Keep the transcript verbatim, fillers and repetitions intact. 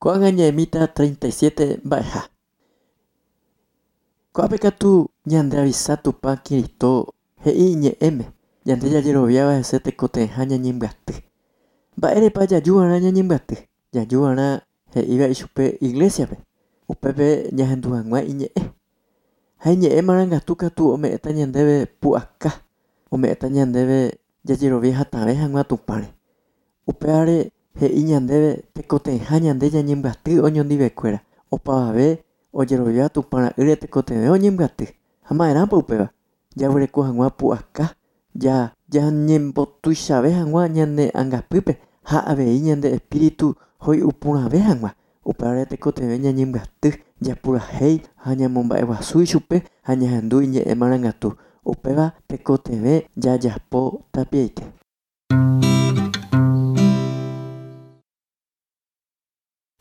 Ko'ag̃añe'ẽmíta treinta y siete mba'eha. Ko'ápe katu ñande avisa Tupã Cristo he'i iñe'ẽme ñande jajeroviáva hese tekotevẽha ñañembyatý. Mba'érepa jajúvarã ñañembyatý. Jajuvarã he'íva ichupe iglesiape. Upépe ñahendu hag̃uá iñe'ẽ. Ha iñe'ẽmarangatu katu ome'ẽta ñandéve pu'aka. Ome'ẽta ñandéve jajerovia hatãve hag̃ua Tupãre. Upévare he'i ñandéve tekotevẽha ñande ñañembyatý oñondivekuéra. Opavave ojerovia Tupãra'ỹre tekotevẽ oñembyatý. Ha ma'erãpa upéva. Javyreko hag̃ua pu'aka. Ja jañembotuichave hag̃ua ñane ãngapýpe ha avei ñande espíritu hoy'u porãve hag̃ua. Upévare tekotevẽ ñañembyatý, japurahéi ha ñamomba'eguasu ichupe ha ñahendu iñe'ẽmarangatu. Upéva tekotevẽ jajapo tapiaite.